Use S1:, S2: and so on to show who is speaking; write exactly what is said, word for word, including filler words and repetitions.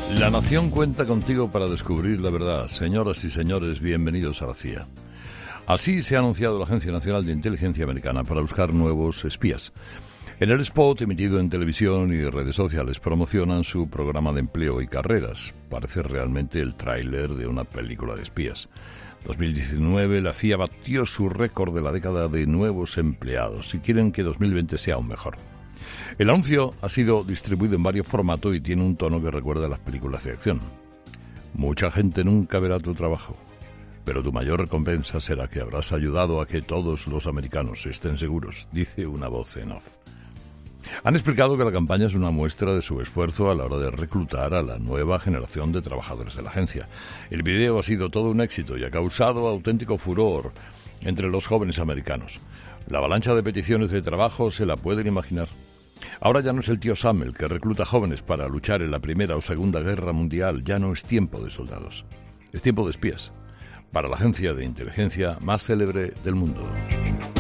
S1: La nación cuenta contigo para descubrir la verdad. Señoras y señores, bienvenidos a la C I A. Así se ha anunciado la Agencia Nacional de Inteligencia Americana para buscar nuevos espías. En el spot emitido en televisión y redes sociales promocionan su programa de empleo y carreras. Parece realmente el tráiler de una película de espías. dos mil diecinueve la C I A batió su récord de la década de nuevos empleados y quieren que dos mil veinte sea aún mejor. El anuncio ha sido distribuido en varios formatos y tiene un tono que recuerda a las películas de acción. Mucha gente nunca verá tu trabajo, pero tu mayor recompensa será que habrás ayudado a que todos los americanos estén seguros, dice una voz en off. Han explicado que la campaña es una muestra de su esfuerzo a la hora de reclutar a la nueva generación de trabajadores de la agencia. El video ha sido todo un éxito y ha causado auténtico furor entre los jóvenes americanos. La avalancha de peticiones de trabajo se la pueden imaginar. Ahora ya no es el tío Sam el que recluta jóvenes para luchar en la Primera o Segunda Guerra Mundial, ya no es tiempo de soldados, es tiempo de espías, para la agencia de inteligencia más célebre del mundo.